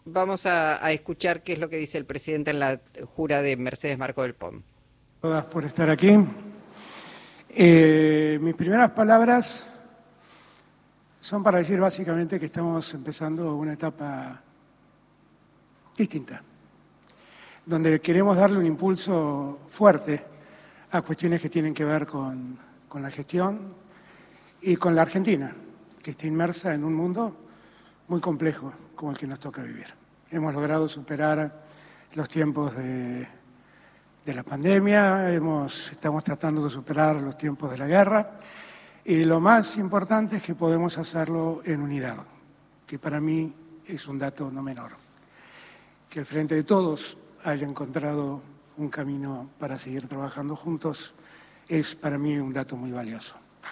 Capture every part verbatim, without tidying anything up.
vamos a, a escuchar qué es lo que dice el presidente en la jura de Mercedes Marcó del Pont. Todas por estar aquí. Eh, mis primeras palabras son para decir básicamente que estamos empezando una etapa distinta, donde queremos darle un impulso fuerte a cuestiones que tienen que ver con, con la gestión y con la Argentina, que está inmersa en un mundo muy complejo como el que nos toca vivir. Hemos logrado superar los tiempos de, de la pandemia, hemos, estamos tratando de superar los tiempos de la guerra, y lo más importante es que podemos hacerlo en unidad, que para mí es un dato no menor. Que el Frente de Todos haya encontrado un camino para seguir trabajando juntos es para mí un dato muy valioso.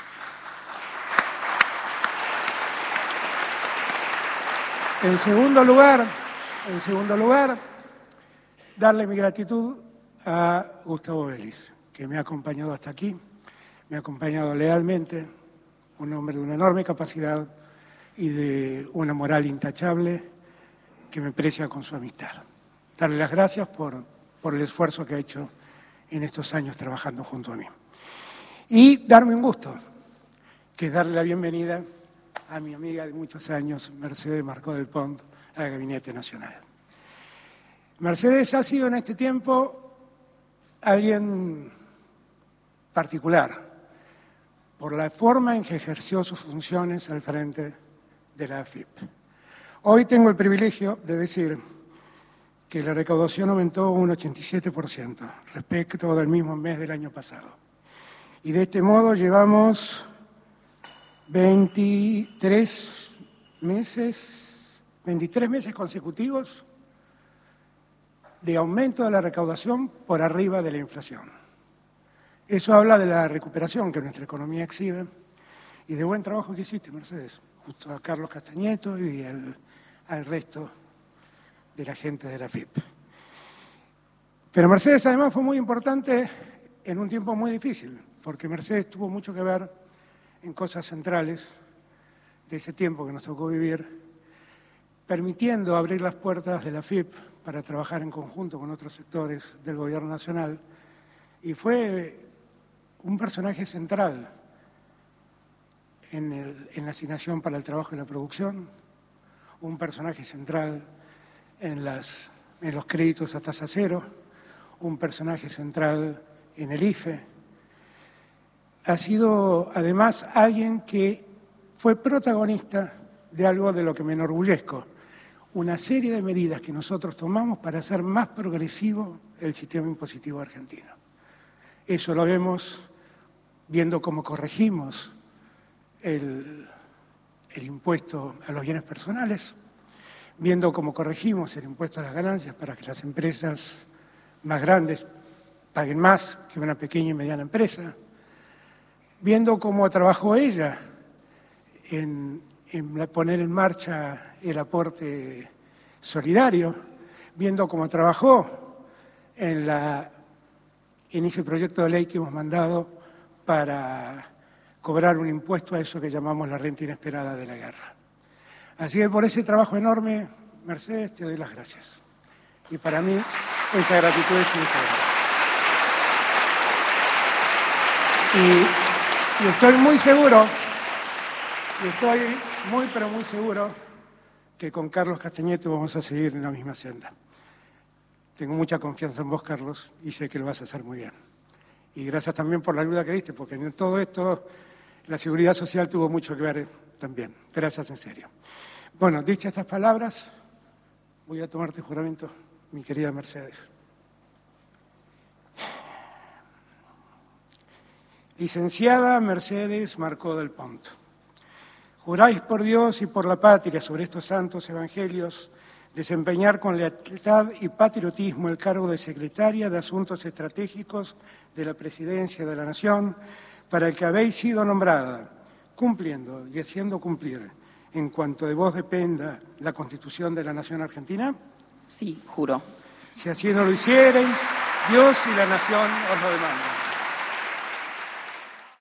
En segundo lugar, en segundo lugar, darle mi gratitud a Gustavo Vélez, que me ha acompañado hasta aquí, me ha acompañado lealmente, un hombre de una enorme capacidad y de una moral intachable que me precia con su amistad. Darle las gracias por, por el esfuerzo que ha hecho en estos años trabajando junto a mí. Y darme un gusto, que es darle la bienvenida a mi amiga de muchos años, Mercedes Marcó del Pont, al Gabinete Nacional. Mercedes ha sido en este tiempo alguien particular, por la forma en que ejerció sus funciones al frente de la A F I P. Hoy tengo el privilegio de decir que la recaudación aumentó un ochenta y siete por ciento respecto del mismo mes del año pasado. Y de este modo llevamos veintitrés meses, veintitrés meses consecutivos de aumento de la recaudación por arriba de la inflación. Eso habla de la recuperación que nuestra economía exhibe y de buen trabajo que hiciste, Mercedes, justo a Carlos Castañeto y el, al resto de la gente de la A F I P. Pero Mercedes además fue muy importante en un tiempo muy difícil, porque Mercedes tuvo mucho que ver en cosas centrales de ese tiempo que nos tocó vivir, permitiendo abrir las puertas de la A F I P para trabajar en conjunto con otros sectores del Gobierno Nacional, y fue un personaje central en, el, en la asignación para el trabajo y la producción, un personaje central en, las, en los créditos a tasa cero, un personaje central en el I F E. Ha sido además alguien que fue protagonista de algo de lo que me enorgullezco, una serie de medidas que nosotros tomamos para hacer más progresivo el sistema impositivo argentino. Eso lo vemos viendo cómo corregimos el, el impuesto a los bienes personales, viendo cómo corregimos el impuesto a las ganancias para que las empresas más grandes paguen más que una pequeña y mediana empresa, viendo cómo trabajó ella en, en poner en marcha el aporte solidario, viendo cómo trabajó en, la, en ese proyecto de ley que hemos mandado para cobrar un impuesto a eso que llamamos la renta inesperada de la guerra. Así que por ese trabajo enorme, Mercedes, te doy las gracias. Y para mí esa gratitud es sincera. Y, y estoy muy seguro, y estoy muy pero muy seguro que con Carlos Castañeto vamos a seguir en la misma senda. Tengo mucha confianza en vos, Carlos, y sé que lo vas a hacer muy bien. Y gracias también por la ayuda que diste, porque en todo esto la seguridad social tuvo mucho que ver también. Gracias, en serio. Bueno, dichas estas palabras, voy a tomarte juramento, mi querida Mercedes. Licenciada Mercedes Marcó del Pont, juráis por Dios y por la patria sobre estos santos evangelios desempeñar con lealtad y patriotismo el cargo de Secretaria de Asuntos Estratégicos de la Presidencia de la Nación, para el que habéis sido nombrada, cumpliendo y haciendo cumplir, en cuanto de vos dependa, la Constitución de la Nación Argentina? Sí, juro. Si así no lo hiciereis, Dios y la Nación os lo demandan.